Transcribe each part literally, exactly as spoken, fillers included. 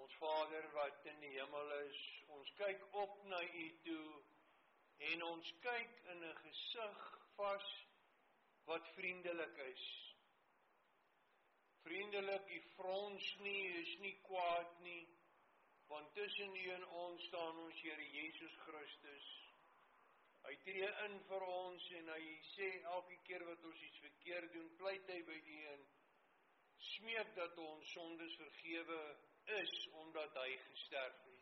Ons Vader wat in die hemel is, ons kyk op na U toe en ons kyk in 'n gesig vas wat vriendelik is. Vriendelik, U frons nie, is nie kwaad nie, want tussen U en ons staan ons Here Jesus Christus. Hy tree in vir ons en hy sê elke keer wat ons iets verkeerd doen, pleit hy by U en smeek dat ons sondes vergewe is, omdat hy gesterf het.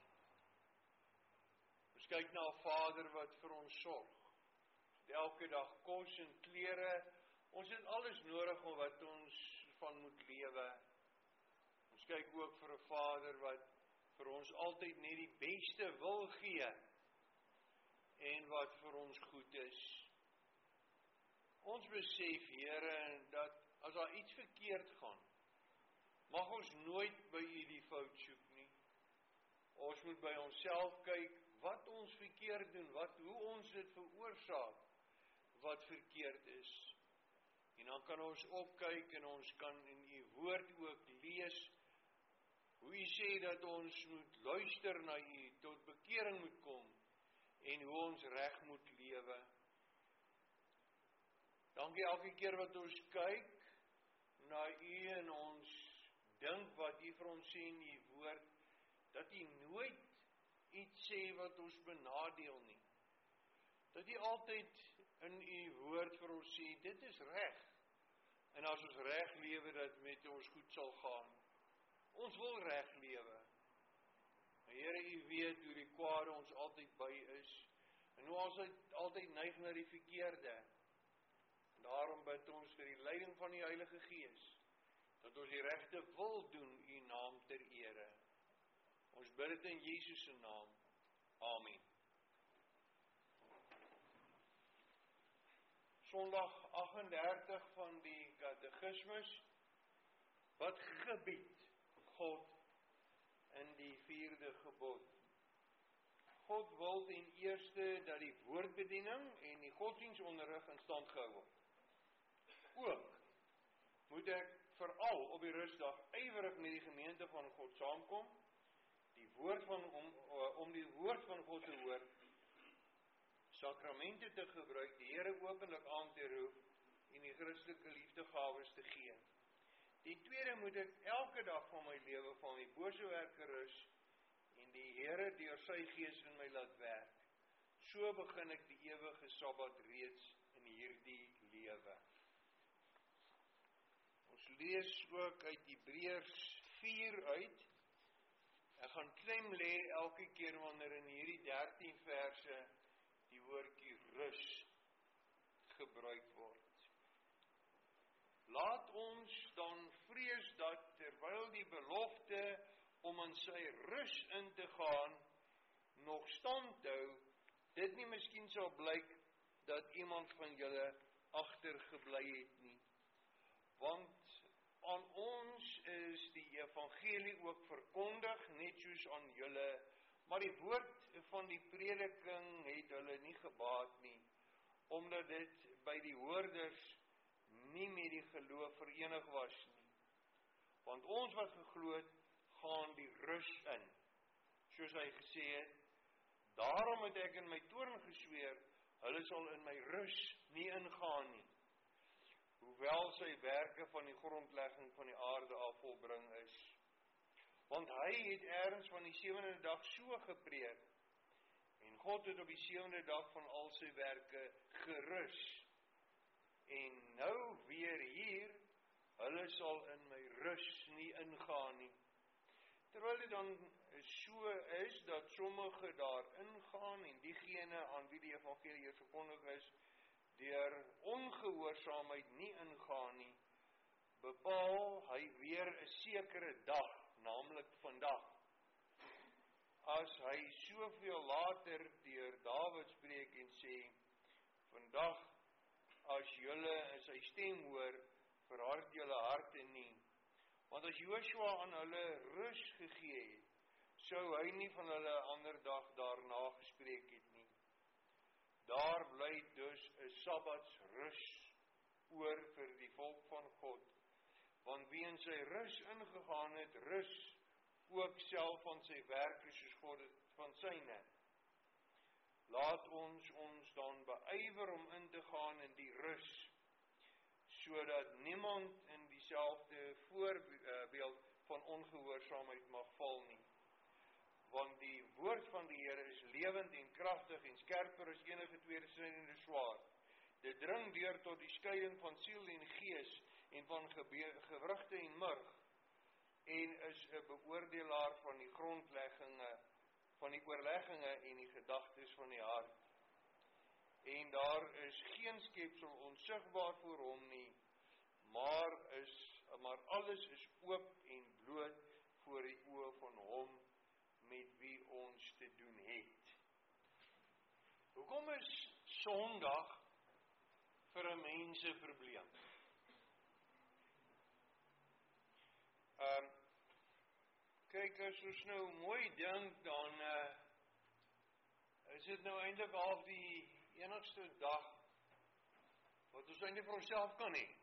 Ons kyk na 'n Vader wat vir ons sorg. Elke dag kos en klere, ons het alles nodig om wat ons van moet lewe. Ons kyk ook vir 'n Vader wat vir ons altyd net die beste wil gee, en wat vir ons goed is. Ons besef, Here, dat as daar iets verkeerd gaan, mag ons nooit by U die fout soek nie. Ons moet by onsself kyk, wat ons verkeerd doen, wat, hoe ons dit veroorsaak, wat verkeerd is. En dan kan ons opkyk en ons kan in U woord ook lees, hoe U sê dat ons moet luister na U, tot bekering moet kom, en hoe ons reg moet lewe. Dankie elke keer wat ons kyk na U en ons dink wat U vir ons sê in U woord, dat U nooit iets sê wat ons benadeel nie. Dat U altyd in U woord vir ons sê, dit is reg. En as ons reg lewe, dat met ons goed sal gaan. Ons wil reg lewe. Maar Here, U weet hoe die kwade ons altyd by is, en hoe ons altyd neig na die verkeerde. En daarom bid ons vir die leiding van die Heilige Gees, dat ons die regte wil doen, U naam ter ere. Ons bid dit in Jesus se naam. Amen. Sondag agt en dertig van die Katekismus, wat gebied God in die vierde gebod. God wil ten eerste dat die woordbediening en die godsdienstonderrig in stand gehou word. Ook moet ek veral op die rustdag ywerig met die gemeente van God saamkom, die woord van, om, om die woord van God te hoor, sakramente te gebruik, die Here openlik aan te roep en die Christelike liefdegawes te gee. Die tweede moet ek elke dag van my lewe van die bose werke rus en die Here deur sy Gees in my laat werk. So begin ek die ewige Sabbat reeds in hierdie lewe. Ons lees ook uit Hebreërs vier uit. Ek gaan klem lê elke keer wanneer in hierdie dertien verse die woordjie rus gebruik word. Laat ons dan vrees dat terwyl die belofte om in sy rus in te gaan nog stand hou, dit nie miskien sal blyk dat iemand van julle agtergebly het nie. Want aan ons is die evangelie ook verkondig, net soos aan julle, maar die woord van die prediking het hulle nie gebaat nie, omdat dit by die hoorders nie met die geloof verenig was nie. Want ons wat geglo het, gaan die rus in, soos hy gesê het, daarom het ek in my toorn gesweer, hulle sal in my rus nie ingaan nie, hoewel sy werke van die grondlegging van die aarde af volbring is. Want hy het ergens van die sewende dag so gepreek, en God het op die sewende dag van al sy werke gerus. En nou weer hier, hulle sal in my rus nie ingaan nie. Terwyl dit dan so is, dat sommige daar ingaan, en diegene aan wie die evangelie verkondig is, deur ongehoorsaamheid nie ingaan nie, bepaal hy weer 'n sekere dag, naamlik vandag. As hy soveel later deur Dawid spreek en sê, vandag, as julle in sy stem hoor, verhard julle harte nie. Want as Joshua aan hulle rus gegee het, sou hy nie van hulle ander dag daarna gespreek het nie. Daar bly dus 'n Sabbatsrus oor vir die volk van God, want wie in sy rus ingegaan het, rus ook self van sy werke soos God het van syne. Laat ons ons dan beywer om in te gaan in die rus, sodat niemand in dieselfde voorbeeld van ongehoorsaamheid mag val nie. Want die woord van die Here is lewend en kragtig en skerper as enige tweesnydende swaard. Dit dring deur tot die skeiding van siel en gees en van gewrigte en murg, en is 'n beoordelaar van die grondlegginge, van die oorlegginge en die gedagtes van die hart. En daar is geen skepsel onsigbaar voor hom nie, maar is maar alles is oop en bloot voor die oë van hom met wie ons te doen het. Hoekom is Sondag vir 'n mens 'n probleem? Um, kyk, as ons nou mooi dink, dan uh, is dit nou eintlik half die enigste dag wat ons eintlik vir onsself kan hê.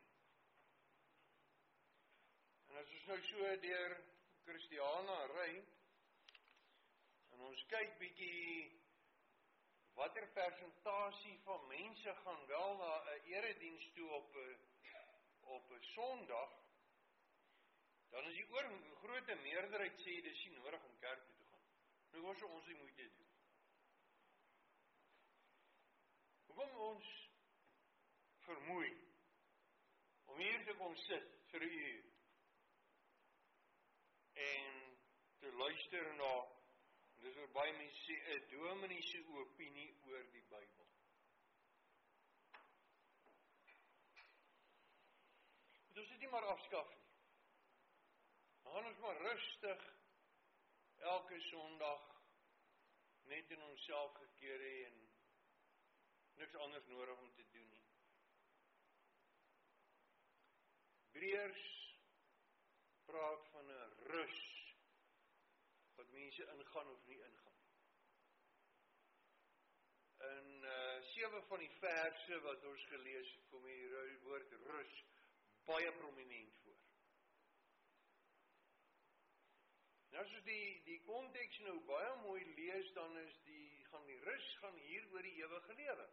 En as ons nou so deur Christiana ry, en ons kyk bietjie watter persentasie van mense gaan wel na 'n erediens toe op 'n op 'n Sondag, dan is die oor grootte meerderheid sê dis nie nodig om kerk toe te gaan. Nou wat sou ons die moeite doen? Hoekom ons vermoei om hier te kom sit vir 'n uur en te luister na, dis wat baie mense sê, 'n dominee se opinie oor die Bybel. Dit is dit nie maar afskaf nie. Dan gaan ons maar rustig elke Sondag net in onsself gekeer hê en niks anders nodig om te doen nie. Hebreërs praat van 'n rus wat mense ingaan of nie ingaan. In uh, sewe van die verse wat ons gelees het, kom die woord rus baie prominent voor. En as ons die die konteks nou baie mooi lees, dan is die gaan die rus gaan hier oor die ewige lewe.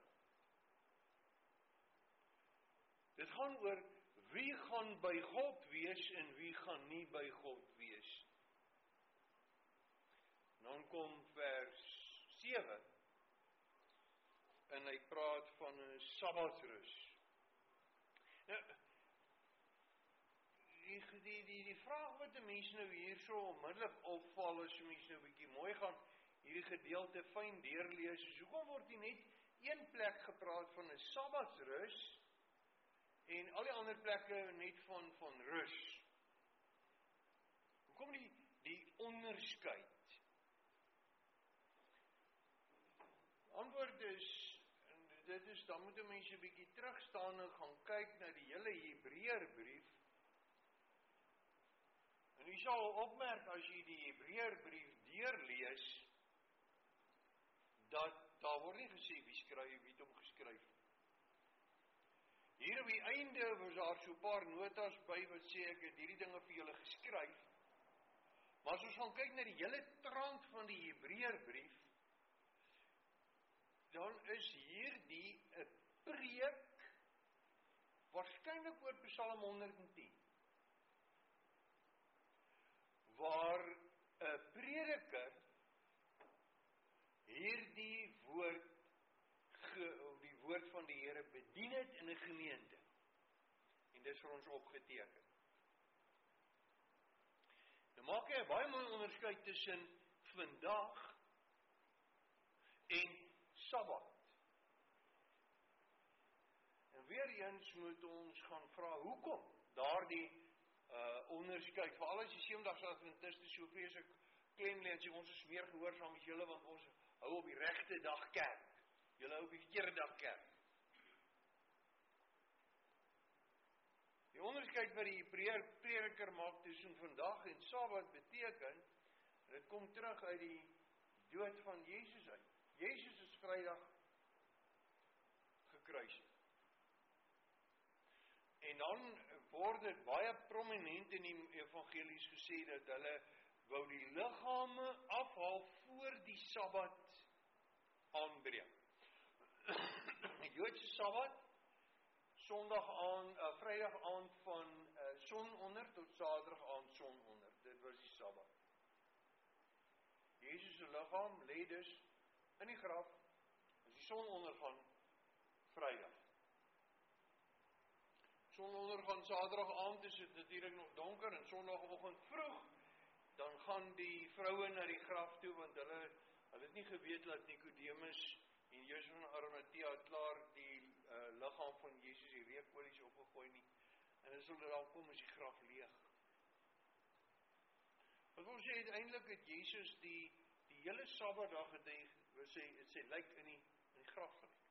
Dit gaan oor wie gaan by God wees en wie gaan nie by God wees. Dan kom vers sewe, en hy praat van 'n Sabbatsrus. Nou, die, die, die, die vraag wat die mens nou hier so onmiddellik opval, as die mens nou 'n bietjie mooi gaan hierdie gedeelte fyn deurlees, is hoekom word hier net een plek gepraat van 'n Sabbatsrus, en al die ander plekke net van, van rus? Hoekom die, die onderskeid? Antwoord is, en dit is, dan moet 'n mens 'n bietjie terugstaan en gaan kyk na die hele Hebreërbrief. En jy sal opmerk as jy die Hebreërbrief deurlees, dat daar word nie gesê wie skryf, wie het hom geskryf. Hier op die einde was daar so 'n paar notas by wat sê ek het hierdie dinge vir julle geskryf. Maar as ons gaan kyk na die hele trant van die Hebreërbrief, dan is hier die 'n preek, waarskynlik oor Psalm honderd en tien, waar 'n prediker hierdie woord, ge, die woord van die Here bedien het in 'n gemeente. En dit is vir ons opgeteken. Nou maak hy 'n baie mooi onderskeid tussen vandag en Sabbat. En weer eens moet ons gaan vra, hoekom daardie uh, onderskeid, veral as die Sewendaagse Adventiste so vreeslik klem lê en sê ons is meer gehoorsaam as julle, want ons hou op die regte dag kerk. Julle hou op die verkeerde dag kerk. Die onderskeid wat die prediker maak tussen vandag en Sabbat beteken, dit kom terug uit die dood van Jesus uit. Jesus is Vrydag gekruisig. En dan word dit baie prominent in die evangelies gesê dat hulle wou die liggame afhaal voor die Sabbat aanbreek. Die Joodse Sabbat, Sondag aand, uh, Vrydag aand van uh, sononder tot Saterdag aand sononder. Dit was die Sabbat. Jesus se liggaam lê dus in die graf as die son ondergaan Vrydag. Son ondergaan Saterdag aand is dit natuurlik nog donker en Sondagoggend vroeg dan gaan die vroue na die graf toe want hulle hulle het nie geweet dat Nikodemus en Josef van Arimatea klaar die uh, liggaam van Jesus die reukolies opgegooi nie. En hulle sal daar kom as die graf leeg. Wat wil sê uiteindelik het Jesus die die hele Sabbatdag het hy wil sê het sy lijk in die in die graf gelê.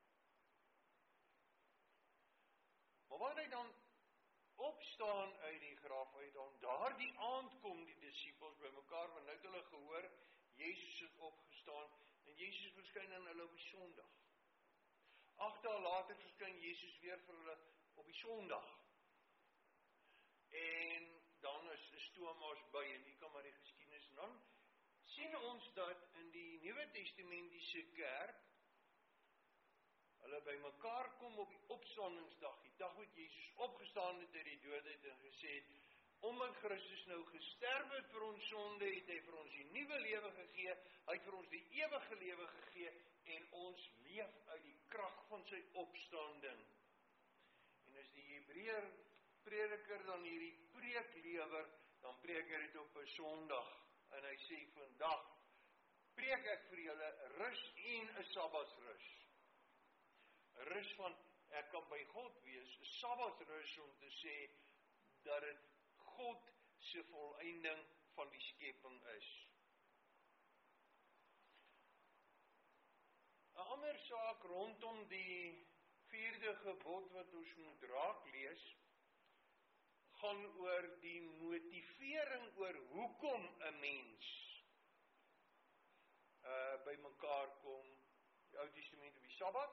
Maar wanneer hy dan opstaan uit die graf uit, dan daardie aand kom die disippels bymekaar want nou het hulle gehoor Jesus het opgestaan en Jesus verskyn aan hulle op die Sondag. Agt dae later verskyn Jesus weer vir hulle op die Sondag. En dan is is Thomas by en jy kan maar die geskiedenis en dan sien ons dat in die Nuwe Testamentiese kerk hulle bymekaar kom op die opstandingsdag, die dag wat Jesus opgestaan het uit die doodheid en gesê het, omdat Christus nou gesterf het vir ons sonde, het hy vir ons die nuwe lewe gegee, hy het vir ons die ewige lewe gegee en ons leef uit die krag van sy opstanding. En as die Hebreër prediker dan hierdie preek lewer, dan preek hy dit op 'n Sondag en hy sê vandag preek ek vir julle rus en 'n Sabbatsrus. 'n Rus van ek kan by God wees, 'n Sabbatsrus om te sê dat dit God se volëinding van die skepping is. 'n Ander saak rondom die vierde gebod wat ons moet raak lees, gaan oor die motivering oor hoekom 'n mens uh, by mekaar kom, die Ou Testament op die Sabbat,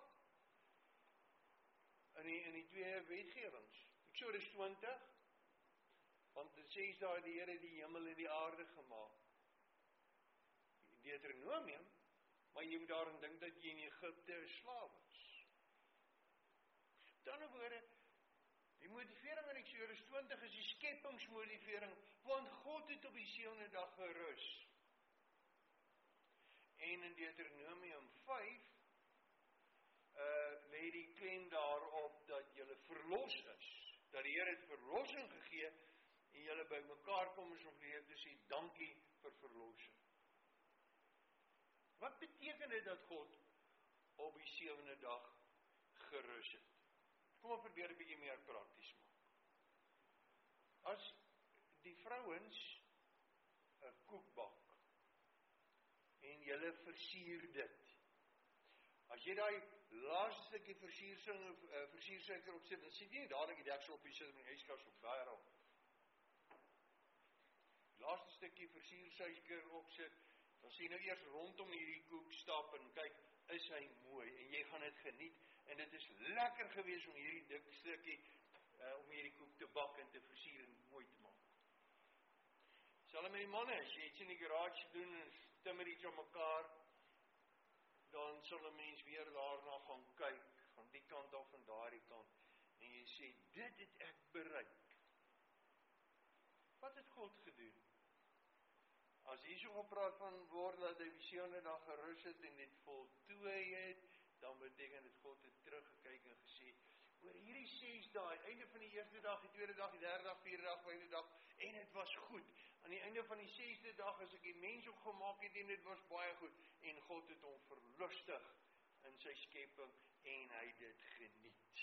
in die, in die twee wetgewings. Eksodus twintig, want dit sê daar die Here die hemel en die aarde gemaak. Deuteronomium, maar jy moet daarin dink dat jy in Egipte 'n slaaf was. Met ander woorde, die motivering in Eksodus twintig is die skepingsmotivering, want God het op die sewende dag gerus. En in Deuteronomium vyf, uh, lê die klem daarop dat jy verlos is, dat die Here het verlossing gegee, en julle by mekaar kom is om vir te sê, dankie vir verlossing. Wat beteken dit dat God op die sewende dag gerus het? Kom ons probeer 'n bietjie meer prakties maak. As die vrouens 'n koek bak en julle versier dit. As jy daai laaste stukkie versiersuiker opsit, dan sit jy nie dadelik die deksel op, jy sit in die yskas op daai raak. Laaste stukkie versiersuiker opsit, dan sien jy nou eers rondom hierdie koek stap en kyk, is hy mooi en jy gaan dit geniet en dit is lekker gewees om hierdie dik stukkie uh, om hierdie koek te bak en te versier en mooi te maak. Selfs met die manne, as jy iets in die garage doen en timmer iets aan mekaar, dan sal 'n mens weer daarna gaan kyk, van die kant af en daardie kant en jy sê, dit het ek bereik. Wat het God gedoen? As hier so gepraat van word dat hy die sewende dag gerus het en dit voltooi het, dan beteken dit God het teruggekyk en gesê, oor hierdie ses dae, einde van die eerste dag, die tweede dag, die derde dag, vierde dag, vyfde dag, en dit was goed. Aan die einde van die sesde dag, as ek die mens ook gemaak het, en dit was baie goed, en God het hom verlustig in sy skepping, en hy dit geniet.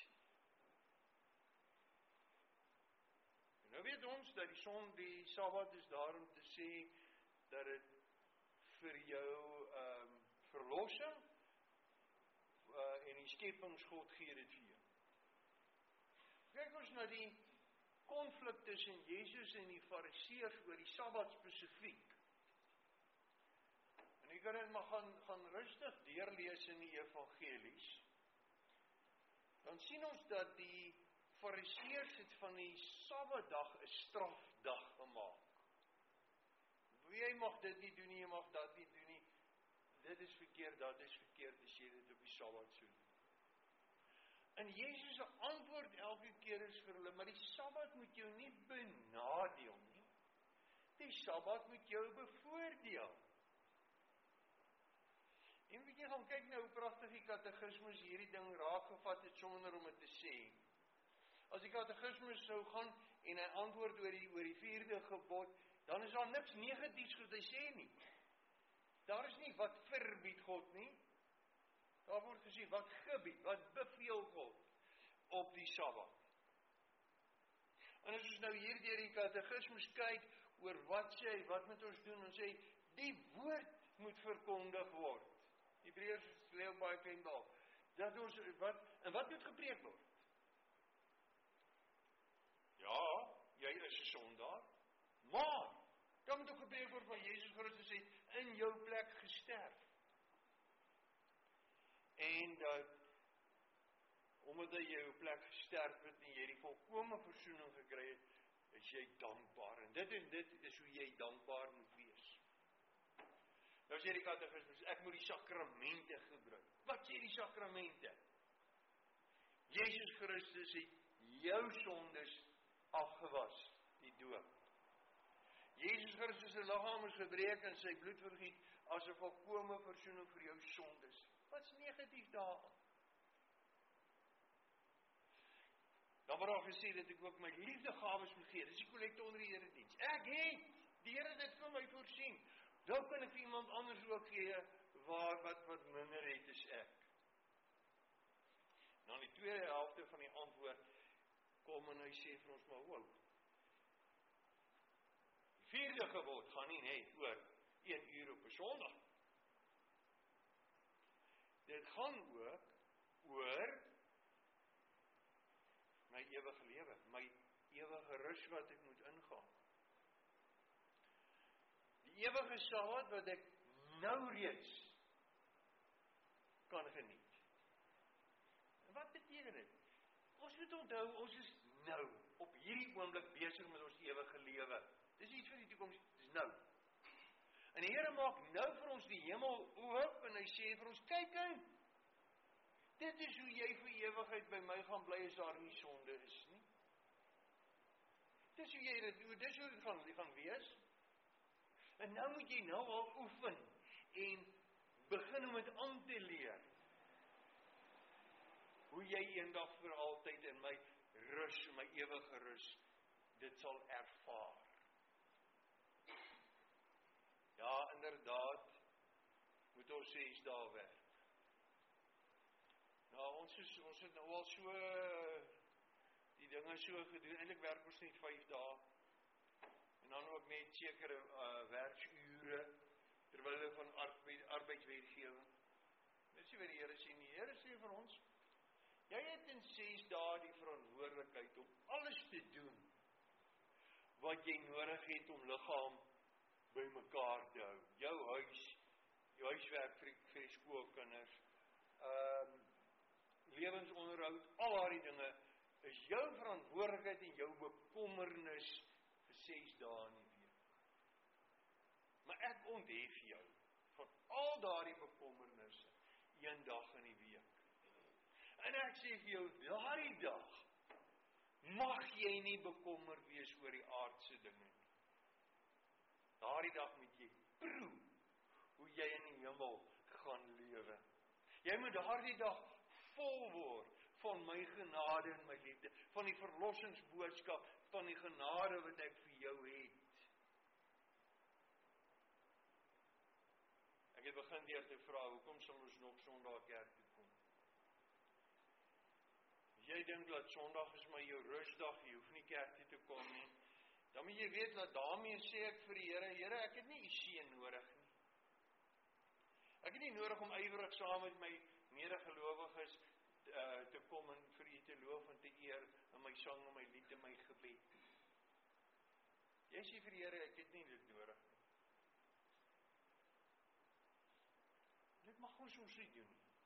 En nou weet ons, dat die son, die Sabbat is daar om te sê, dat het vir jou um, verlossing uh, en die skepingsgod gee dit vir jou. Kyk ons na die konflik tussen Jesus en die Fariseërs oor die Sabbat spesifiek. En jy kan dit maar gaan, gaan rustig deurlees in die evangelies. Dan sien ons dat die Fariseërs het van die Sabbatdag 'n strafdag gemaak. jy mag dit nie doen nie, jy mag dat nie doen nie. Dit is verkeerd, dat is verkeerd, as jy dit op die Sabbat so doen. En Jesus' se antwoord elke keer is vir hulle, maar die Sabbat moet jou nie benadeel nie. Die Sabbat moet jou bevoordeel. En weet jy, gaan kyk nou hoe pragtig die katekismus hierdie ding raakgevat het sonder om dit te sê. As die katekismus sou gaan en hy antwoord oor die, oor die vierde gebod, dan is daar niks negatiefs wat hy sê nie. Daar is nie wat verbied God nie. Daar word gesê wat gebied, wat beveel God op die Sabbat. En as ons nou hier deur die katekismus kyk oor wat sê hy, wat moet ons doen, ons sê die woord moet verkondig word. Hebreërs lê ook baie klein daar. Dat ons wat en wat moet gepreek word? Ja, jy is 'n sondaar, maar dan moet ook gepreek word van Jesus Christus het in jou plek gesterf. En dat omdat hy jou plek gesterf het en jy die volkome versoening gekry het, is jy dankbaar. En dit en dit is hoe jy dankbaar moet wees. Nou sê die katekismus, ek moet die sakramente gebruik. Wat sê die sakramente? Jesus Christus het jou sondes afgewas, die doop. Jesus Christus se liggaam is gebreek en sy bloed vergiet as 'n volkome versoening vir jou sondes. Wat's negatief daaraan? Dan word daar gesê dat ek ook my liefdegawes moet gee. Dis die kollekte onder die erediens. Ek het, die Here het dit vir my voorsien. Dan kan ek vir iemand anders ook gee waar wat wat minder het as ek. Nou die tweede helfte van die antwoord kom en hy sê vir ons maar wow. Die vierde gebod gaan nie net oor een uur op 'n Sondag. Dit gaan ook oor my ewige lewe, my ewige rus wat ek moet ingaan. Die ewige Sabbat wat ek nou reeds kan geniet. En wat beteken dit? Ons moet onthou, ons is nou, op hierdie oomblik besig met ons ewige lewe. Dis iets vir die toekoms, dis nou. En die Here maak nou vir ons die hemel oop en hy sê vir ons, kyk uit. Dit is hoe jy vir ewigheid by my gaan bly as daar nie sonde is nie. Dis hoe jy dit doen, dis hoe dit gaan, dit gaan wees. En nou moet jy nou al oefen en begin om dit aan te leer. Hoe jy eendag vir altyd in my rus, my ewige rus, dit sal ervaar. Ja, inderdaad, moet ons ses dae werk. Nou, ons is, ons het nou al so, die dinge so gedoen, eintlik werk ons net vyf dae, en dan ook net sekere uh, werksure, terwyl van arbeid, arbeidswetgewing. Dit is wat die Here sê, die Here sê vir ons, jy het in ses dae die verantwoordelikheid om alles te doen, wat jy nodig het om liggaam by mekaar te hou. Jou huis, jou huiswerk vir die, vir die skoolkinders, um, lewensonderhoud, al daardie dinge, is jou verantwoordelikheid en jou bekommernis vir ses dae in die week. Maar ek onthef jou van al daardie bekommernisse een dag in die week. En ek sê vir jou, daardie dag mag jy nie bekommerd wees oor die aardse dinge nie. Daardie dag moet jy proe hoe jy in die hemel gaan lewe. Jy moet daardie dag vol word van my genade en my liefde, van die verlossingsboodskap, van die genade wat ek vir jou het. Ek het begin deur te vra, hoekom sal ons nog Sondag kerk toe kom? As jy dink dat Sondag is maar jou rusdag, jy hoef nie kerk toe te kom nie, dan moet jy weet dat daarmee sê ek vir die Here, Here, ek het nie u seën nodig nie. Ek het nie nodig om ywerig saam met my medegelowiges uh, te kom en vir u te loof en te eer in my sang en my lied en my gebed. Jy sê vir die Here, ek het nie dit nodig nie. Dit mag ons ons nie doen nie.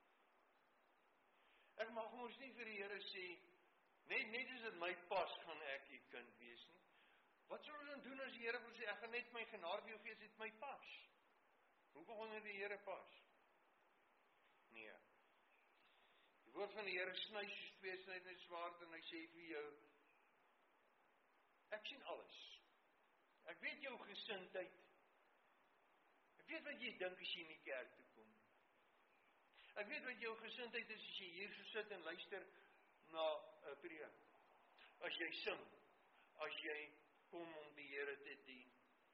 Ek mag ons nie vir die Here sê, net, net as dit my pas, gaan ek u kind wees nie. Wat sal ons dan doen as die Here wil sê, ek gaan net my genade vir jou gee as dit my pas? Hoe kan onder die Here pas? Nee. Die woord van die Here sny soos twee snydende swaard en hy sê vir jou, ek sien alles. Ek weet jou gesindheid. Ek weet wat jy dink as jy in die kerk toe kom. Ek weet wat jou gesindheid is as jy hier so sit en luister na 'n preek. As jy sing, as jy kom om die Here te dien.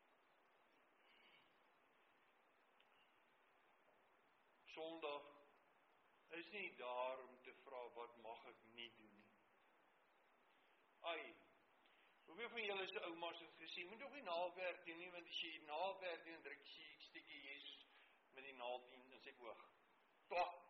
Sondag is nie daar om te vra wat mag ek nie doen nie. Ai, hoeveel van julle se oumas het gesê, moet nog nie naaldwerk doen nie, want as jy naaldwerk doen, druk jy ek steek jy Jesus met die naald in in sy oog. Klak!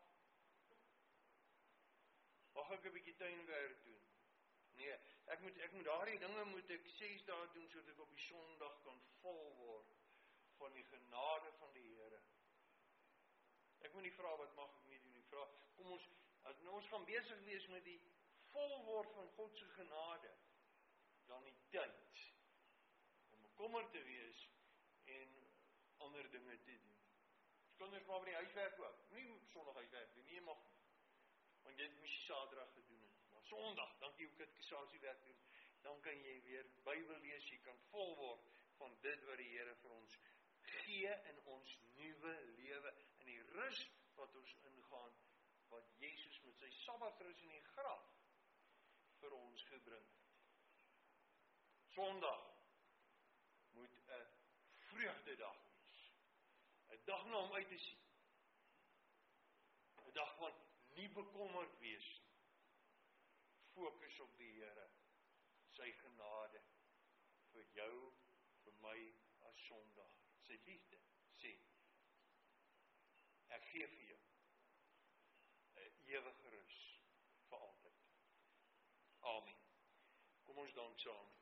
Mag ek 'n bietjie tuinwerk doen? Nee, ek moet ek moet daardie dinge moet ek ses dae doen sodat ek op die Sondag kan vol word van die genade van die Here. Ek moet nie vra wat mag ek nie doen nie. Vra, kom ons as nou ons gaan besig wees met die vol word van God se genade, dan die tyd om bekommerd te wees en ander dinge te doen. Kinders maar by die huiswerk ook. Nie Sondag huiswerk doen nie, jy mag nie. Want jy het missie Saterdag gedoen het. Maar Sondag, dan kan jy ook kateksasie werk doen. Dan kan jy weer Bybel lees, jy kan vol word van dit wat die Here vir ons gee in ons nuwe lewe, in die rus wat ons ingaan, wat Jesus met sy Sabbatrus in die graf vir ons gebring het. Sondag moet 'n vreugdedag wees. 'n dag na om uit te sien. 'n dag van nie bekommerd wees nie. Fokus op die Here, sy genade vir jou, vir my as Sondag. Sy liefde sê, ek gee vir jou 'n ewige rus vir altyd. Amen. Kom ons dank saam.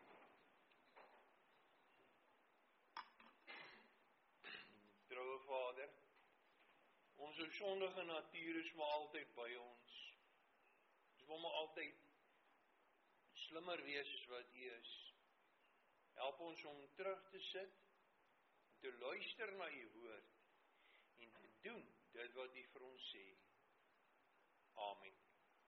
Troue Vader, ons sondige natuur is maar altyd by ons. Ons wil maar altyd slimmer wees as wat U is. Help ons om terug te sit, te luister na U woord en te doen dit wat U vir ons sê. Amen.